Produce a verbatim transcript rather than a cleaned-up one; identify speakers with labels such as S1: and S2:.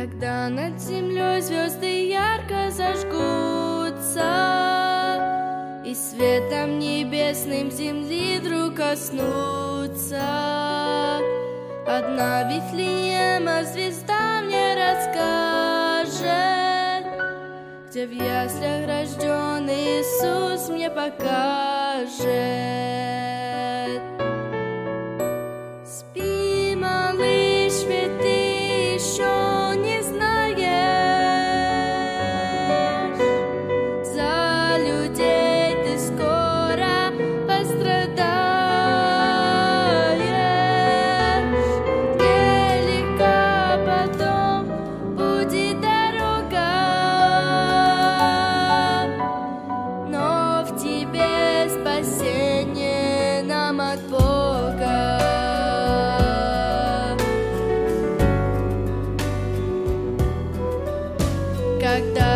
S1: Когда над землей звезды ярко зажгутся, и светом небесным земли вдруг коснутся, одна Вифлеема звезда мне расскажет, где в яслях рожденный Иисус мне покажет. Спи, малыш, ведь ты еще не знаешь, за людей ты скоро пострадаешь, где легка потом будет дорога, но в тебе спасение нам от Бога. Когда